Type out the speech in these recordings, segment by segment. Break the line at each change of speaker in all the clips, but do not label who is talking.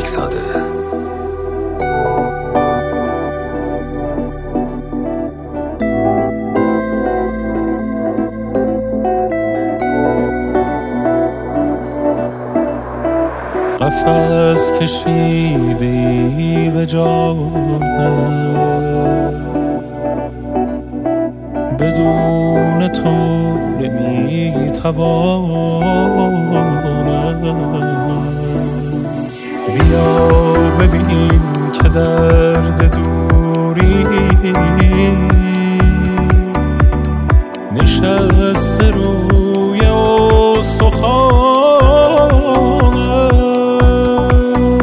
ملکزاده.
قفس کشیدی به جانم، بدون تو نمیتوانم. بیا ببین که درد دوری نشسته روی استخوانم.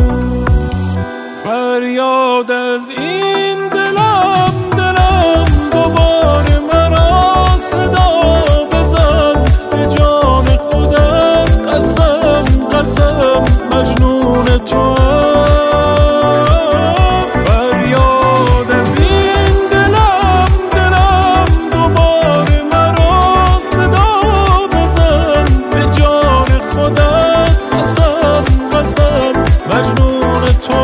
فریاد از این دلم دوباره مرا صدا بزن، به جان خودت قسم مجنون تو. فریاد از این دلم دوباره مرا صدا بزن، به جان خودت قسم مجنون تو.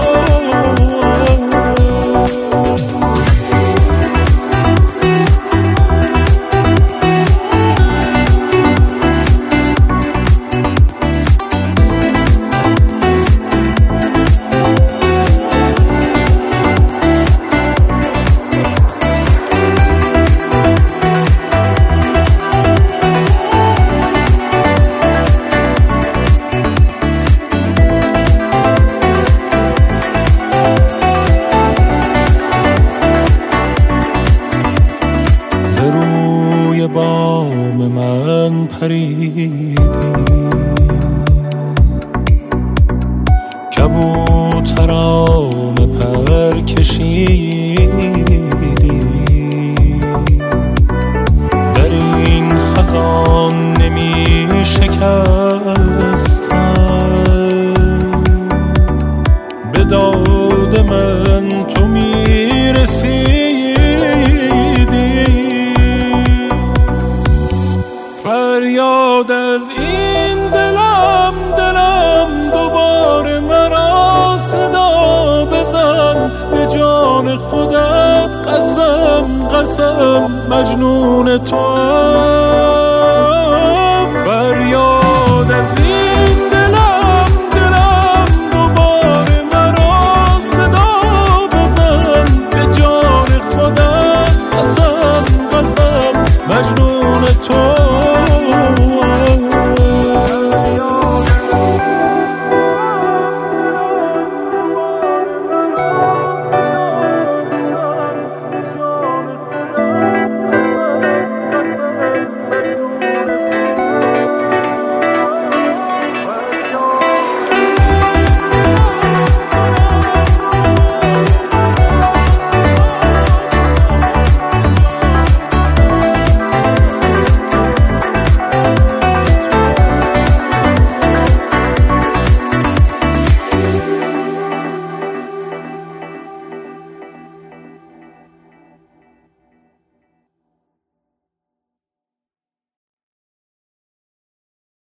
روی بام من پریدی، کبوتران پر کشیدی. در این خزان نمی شکستم، به داد من تو می رسیدی. فریاد از این دلم دوباره مرا صدا بزن، به جان خودت قسم مجنون تو.